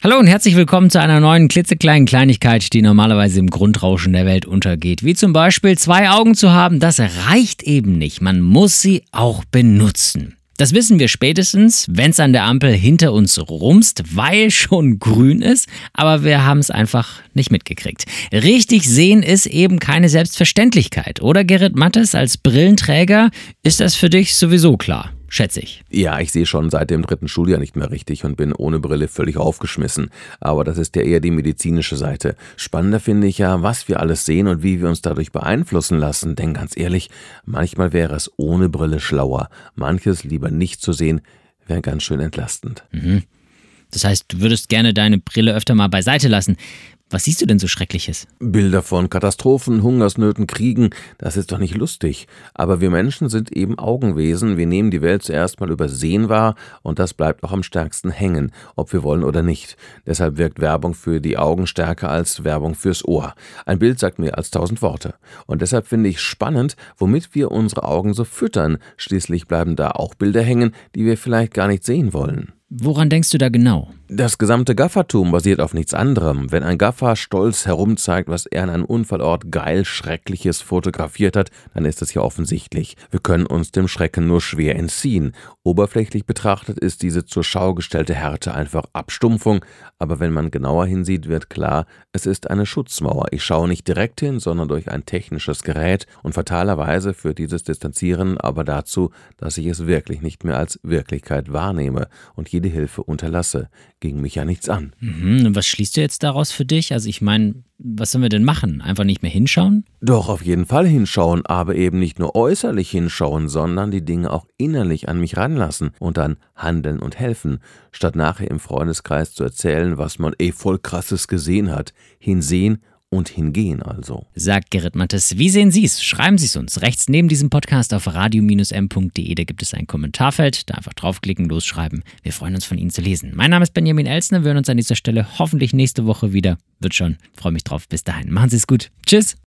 Hallo und herzlich willkommen zu einer neuen klitzekleinen Kleinigkeit, die normalerweise im Grundrauschen der Welt untergeht. Wie zum Beispiel 2 Augen zu haben, das reicht eben nicht. Man muss sie auch benutzen. Das wissen wir spätestens, wenn es an der Ampel hinter uns rumst, weil schon grün ist, aber wir haben es einfach nicht mitgekriegt. Richtig sehen ist eben keine Selbstverständlichkeit, oder Gerrit Mattes, als Brillenträger ist das für dich sowieso klar? Schätze ich. Ja, ich sehe schon seit dem 3. Schuljahr nicht mehr richtig und bin ohne Brille völlig aufgeschmissen. Aber das ist ja eher die medizinische Seite. Spannender finde ich ja, was wir alles sehen und wie wir uns dadurch beeinflussen lassen. Denn ganz ehrlich, manchmal wäre es ohne Brille schlauer. Manches lieber nicht zu sehen, wäre ganz schön entlastend. Das heißt, du würdest gerne deine Brille öfter mal beiseite lassen. Was siehst du denn so Schreckliches? Bilder von Katastrophen, Hungersnöten, Kriegen, das ist doch nicht lustig. Aber wir Menschen sind eben Augenwesen. Wir nehmen die Welt zuerst mal über Sehen wahr und das bleibt auch am stärksten hängen, ob wir wollen oder nicht. Deshalb wirkt Werbung für die Augen stärker als Werbung fürs Ohr. Ein Bild sagt mehr als 1000 Worte. Und deshalb finde ich spannend, womit wir unsere Augen so füttern. Schließlich bleiben da auch Bilder hängen, die wir vielleicht gar nicht sehen wollen. Woran denkst du da genau? Das gesamte Gaffertum basiert auf nichts anderem. Wenn ein Gaffer stolz herumzeigt, was er an einem Unfallort geil Schreckliches fotografiert hat, dann ist es ja offensichtlich. Wir können uns dem Schrecken nur schwer entziehen. Oberflächlich betrachtet ist diese zur Schau gestellte Härte einfach Abstumpfung, aber wenn man genauer hinsieht, wird klar, es ist eine Schutzmauer. Ich schaue nicht direkt hin, sondern durch ein technisches Gerät und fatalerweise führt dieses Distanzieren aber dazu, dass ich es wirklich nicht mehr als Wirklichkeit wahrnehme und jede Hilfe unterlasse. Ging mich ja nichts an. Und was schließt du jetzt daraus für dich? Also ich meine, was sollen wir denn machen? Einfach nicht mehr hinschauen? Doch, auf jeden Fall hinschauen, aber eben nicht nur äußerlich hinschauen, sondern die Dinge auch innerlich an mich ranlassen und dann handeln und helfen, statt nachher im Freundeskreis zu erzählen, was man voll Krasses gesehen hat. Hinsehen und hingehen also. Sagt Gerrit Mattes. Wie sehen Sie es? Schreiben Sie es uns. Rechts neben diesem Podcast auf radio-m.de, da gibt es ein Kommentarfeld. Da einfach draufklicken, losschreiben. Wir freuen uns, von Ihnen zu lesen. Mein Name ist Benjamin Elsner. Wir hören uns an dieser Stelle hoffentlich nächste Woche wieder. Wird schon. Freue mich drauf. Bis dahin. Machen Sie es gut. Tschüss.